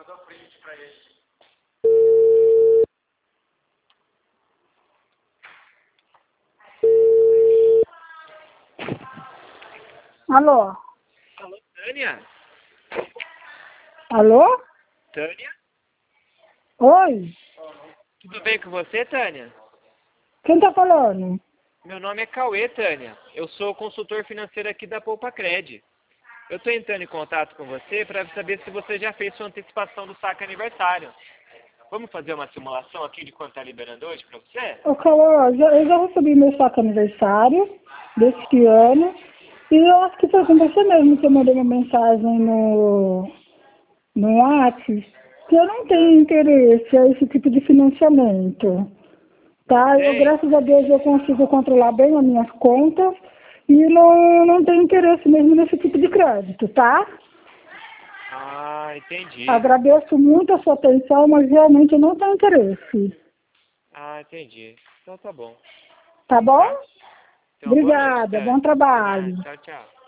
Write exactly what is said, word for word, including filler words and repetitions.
Mandou print pra ele. Alô? Alô, Tânia? Alô? Tânia? Oi? Tudo bem com você, Tânia? Quem tá falando? Meu nome é Cauê, Tânia. Eu sou consultor financeiro aqui da Poupa Cred. Eu estou entrando em contato com você para saber se você já fez sua antecipação do saque aniversário. Vamos fazer uma simulação aqui de quanto está liberando hoje para você? Ô, Cauã, eu já, eu já recebi meu saco aniversário deste ano. E eu acho que foi com você mesmo que eu mandei uma mensagem no, no WhatsApp que eu não tenho interesse a esse tipo de financiamento. Tá? Eu, Tem? graças a Deus, eu consigo controlar bem as minhas contas e não, não tenho interesse mesmo nesse tipo de crédito, tá? Ah, entendi. Agradeço muito a sua atenção, mas realmente eu não tenho interesse. Ah, entendi. Então tá bom. Tá bom? Tá? Então, boa noite, Obrigada, Tânia. bom De nada. trabalho. Tchau, tchau.